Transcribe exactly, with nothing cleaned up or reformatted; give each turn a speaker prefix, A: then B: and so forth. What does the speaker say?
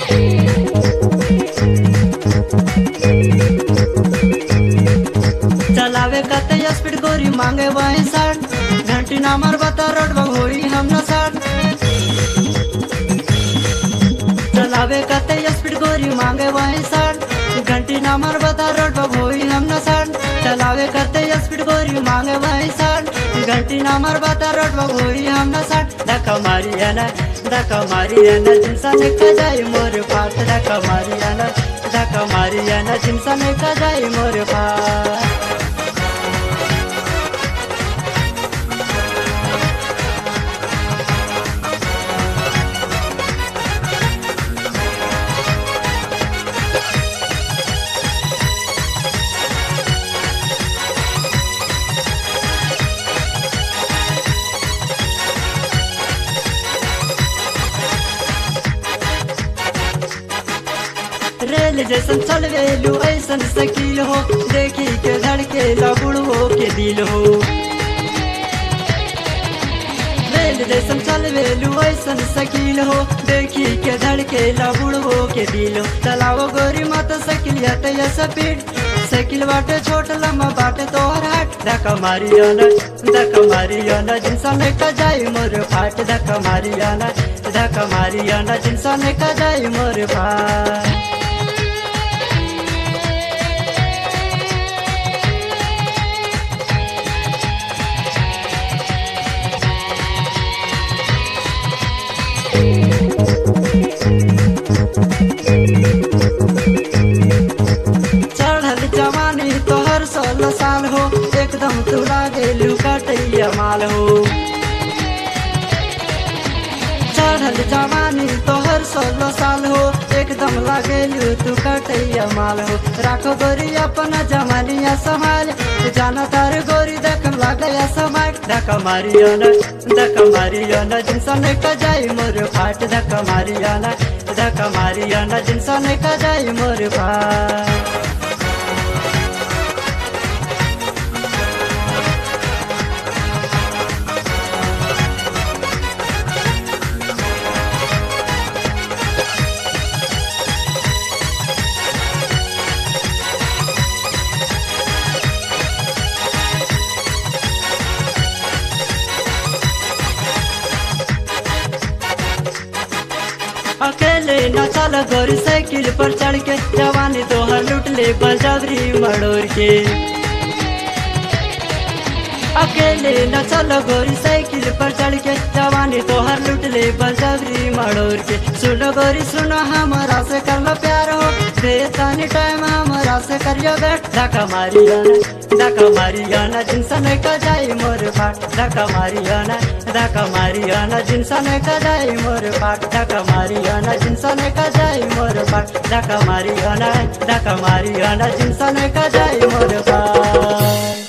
A: चलावे कते स्पीड गोरी मांगे वही साठ घंटी ना मार बता रोड होई हम न साठ चलावे कते स्पीड गोरी मांगे वही साठ घंटी ना मार बता रोड होई हम न साठ चलावे करते स्पीड गोरी मांगे वही साठ घंटी ना मार बता रोड होई हम न साठ धक्का मारिया ना धक्का मारिया ना जिनसा ने जाई मोर पाट धक्का मारिया ना धक्का मारिया ना जिनसा ने जाई मोर पाट रेल जैसन चलवेलू ऐसन सकील हो देखी के धड़के बुढ़ो के दिल हो रेल जैसन चलवेलू ऐसन सकील हो देखी के धड़के बुढ़ो के दिल हो चलाओ गोरी मत सकिलिया तैया स्पीड साइकिल बाटे छोट लम्बा बाटे तोहर हाट धक्का मारिया ना धक्का मारिया ना जिनसा ने का जाई मोर फाट धक्का मारिया ना धक्का मारिया ना जिनसा ने का जाई मोर फाट चढ़ल जवानी तोहर सोलह साल हो एकदम तू लागे लुकटैया माल हो चढ़ल जवानी तोहर सोलह साल हो एकदम लागे तू कटैया माल हो राखो गोरी अपना जवानिया संभाल जाना तार गोरी देख लागया समाल धक्का मारिया ना धक्का मारिया ना जिनसा ने का जाई मोर फाट धक्का मारिया ना धक्का मारिया ना जिनसा ने का जाई मोर फाट अकेले न चल गोरी साइकिल पर चढ़ के जवानी तोहर लुट ले बजबरी मड़ोर के अकेले न चल गोरी साइकिल पर चढ़ के जवानी तोहर लुट ले बजबरी मड़ोर के सुनो गोरी सुनो हमारा से कर लो प्यार हो बेतानी टाइम हमारा से करियो बैठ धक्का मारिया ना धक्का मारिया ना जिनसा ने का जाई मोर फाट धक्का मारिया ना धक्का मारिया ना जिनसा ने का जाई मोर फाट धक्का मारिया ना जिनसा ने का जाई मोर फाट धक्का मारिया ना धक्का मारिया ना जिनसा ने का जाई मोर फाट।